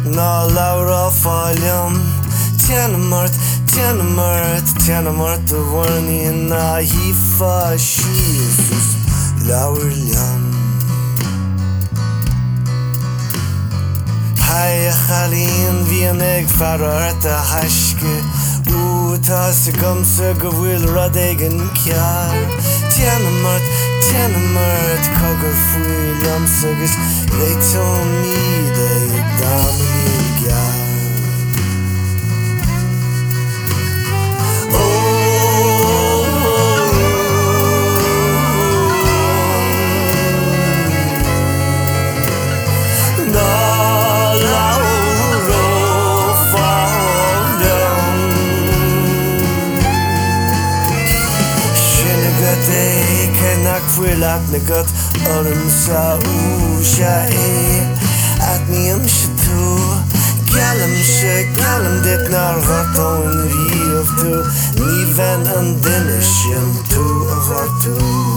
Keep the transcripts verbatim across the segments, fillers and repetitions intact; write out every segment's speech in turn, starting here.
Na Laura Faljam Tjenamart, tjenamart, tjenamart The warning na hifa Jesus Laura Ljam Hei Khalin Vien eg farart a haske U ta se gamse gavil radegen kjar Tjenamart, tjenamart Kagar fui lamsagas Leito mi deg damen gjar Kwilat negat arm sa usha e at niem shtu kalam she kalam det nar gaton rief tu ni van an denishim tu agatu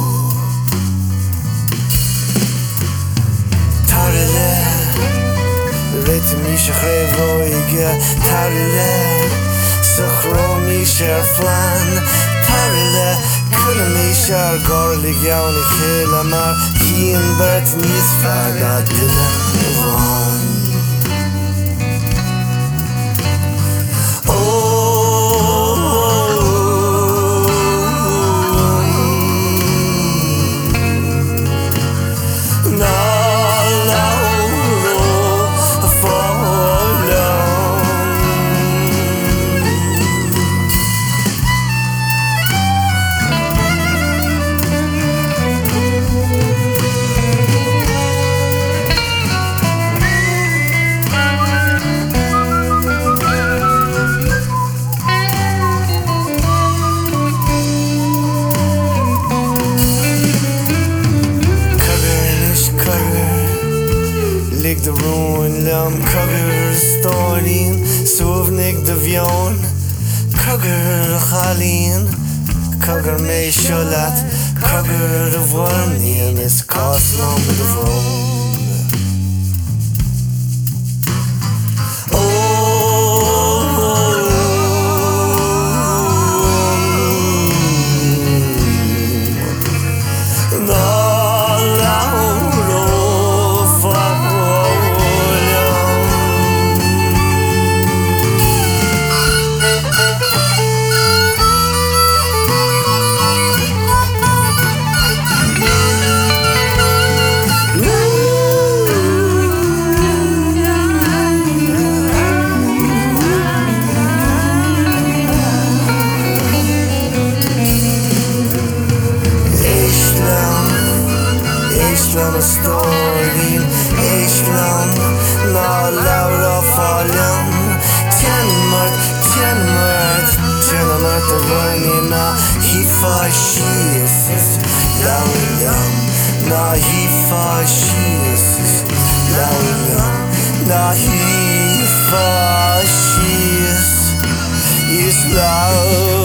tarle ret mi shkhevo ige tarle sokhromi sherflan tarle Kunamisar garlig jauni khilamar Kien bert nis faga dilan Lig de ruin lam Kugger storin Suvnik de vion Kugger Khalin Kugger me sholat Kugger de vornien is kosnom de vron Islam storin Islam na Laura Faljam Tjenamart, tjenamart Tjenamart the warning na hifa Jesus Laura Ljam na hifa Jesus Laura Ljam na hifa Jesus Is Laura